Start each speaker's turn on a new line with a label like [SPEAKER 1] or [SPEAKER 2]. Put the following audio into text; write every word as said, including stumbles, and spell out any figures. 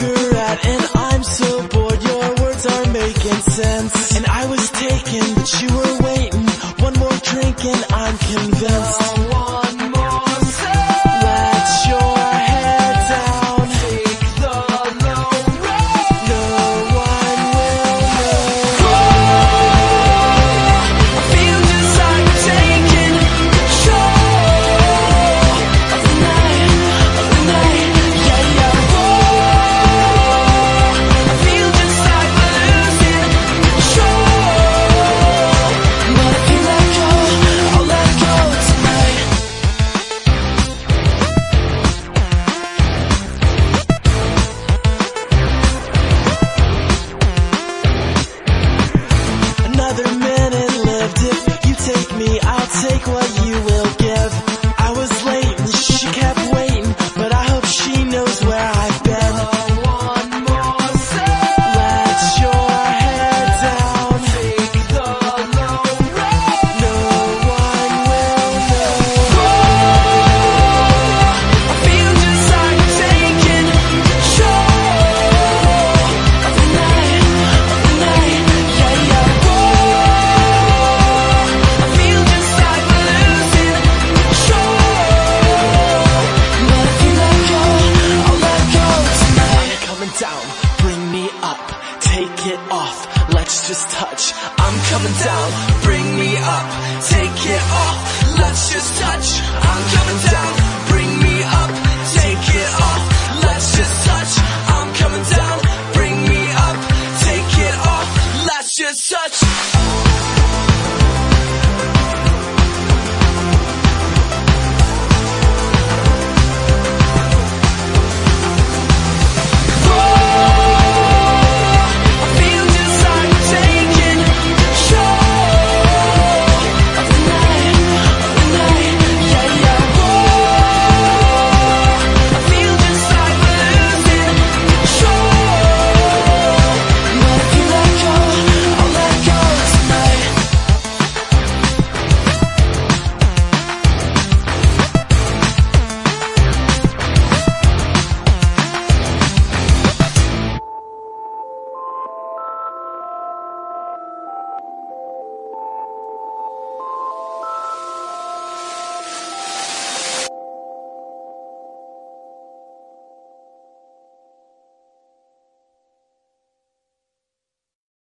[SPEAKER 1] cigarette and I'm so bored, your words aren't making sense. And I was taken, but you were waiting. One more drink and I'm convinced. One more sip. Let your head down. Take the low road. No one will know. Whoa, I feel just like taking control of the night, of the night. Yeah, yeah. Whoa, I feel just like losing control. But if you let go, I'll let go tonight. Another minute lived. If you take me, I'll take what you will give. I was late and she kept waiting, but I hope she knows where I've been. One more sip. Let your head down. Take the low road. No one will know. Whoa, I feel just like taking control of the night, of the night. Yeah, yeah. Whoa, I feel just like losing control. But if you let go, I'll let go tonight. I'm coming down, bring me up, take it off, let's just touch. I'm coming down.